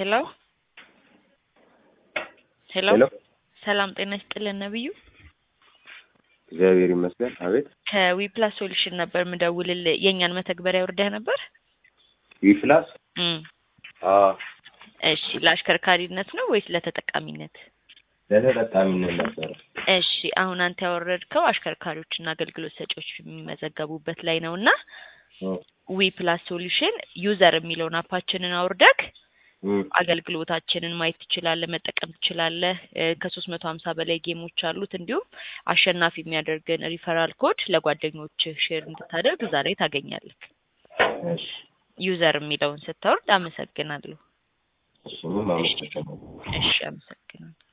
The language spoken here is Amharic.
ሄሎ ሄሎ ሄሎ ሰላም ጤና ይስጥልን ነብዩ እግዚአብሔር ይመስገን። አቤት ከዊፕላስ ሶሉሽን ነበር ምደውልልህ የኛን መተግበሪያ ወርደህ ነበር? ዊፕላስ እሺ ለአሽከርካሪነት ነው ወይስ ለተጠቃሚነት? ለተጠቃሚነት ነበር። እሺ አሁን አንተ ያወረድከው አሽከርካሪዎችና አገልግሎት ሰጪዎች የሚመዘገቡበት ላይ ነውና ዊፕላስ ሶሉሽን ዩዘር የሚለውን አፓችንን አውርደክ አገልግሎታችንን ማየት ትችላለህ፣ መጠቀም ትችላለህ። ከ350 በላይ ጌሞች አሉት። እንዲሁም አሸናፊ የሚያደርገን ሪፈራል ኮድ ለጓደኞች ሼር እንድታደርግ ዛሬ ታገኛለህ። እሺ ዩዘር የሚለውን ስታወርድ አመሰግናለሁ። እሺ ምን ማለት ነው? እሺ አመሰግናለሁ።